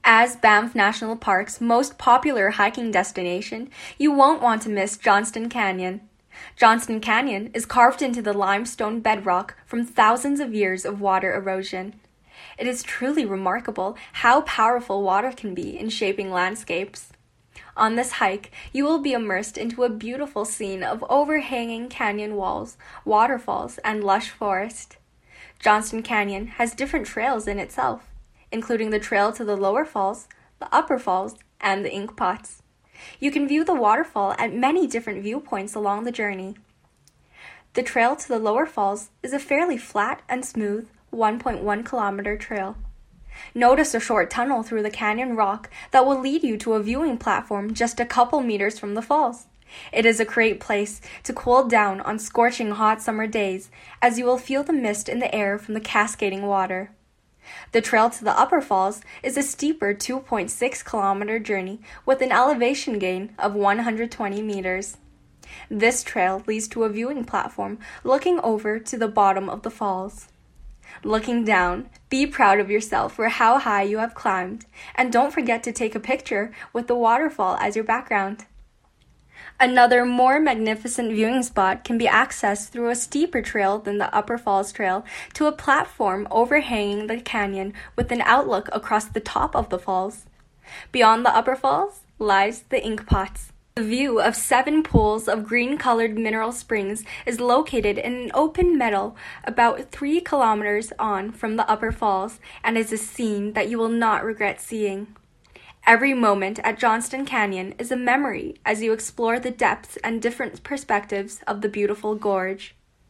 As Banff National Park's most popular hiking destination, you won't want to miss Johnston Canyon. Johnston Canyon is carved into the limestone bedrock from thousands of years of water erosion. It is truly remarkable how powerful water can be in shaping landscapes. On this hike, you will be immersed into a beautiful scene of overhanging canyon walls, waterfalls, and lush forest. Johnston Canyon has different trails in itself, including the trail to the lower falls, the upper falls, and the Inkpots. You can view the waterfall at many different viewpoints along the journey. The trail to the lower falls is a fairly flat and smooth 1.1 kilometer trail. Notice a short tunnel through the canyon rock that will lead you to a viewing platform just a couple meters from the falls. It is a great place to cool down on scorching hot summer days, as you will feel the mist in the air from the cascading water. The trail to the upper falls is a steeper 2.6 kilometer journey with an elevation gain of 120 meters. This trail leads to a viewing platform looking over to the bottom of the falls. Looking down, be proud of yourself for how high you have climbed, and don't forget to take a picture with the waterfall as your background. Another more magnificent viewing spot can be accessed through a steeper trail than the Upper Falls Trail to a platform overhanging the canyon with an outlook across the top of the falls. Beyond the Upper Falls lies the Inkpots. The view of 7 pools of green-colored mineral springs is located in an open meadow about 3 kilometers on from the Upper Falls and is a scene that you will not regret seeing. Every moment at Johnston Canyon is a memory as you explore the depths and different perspectives of the beautiful gorge.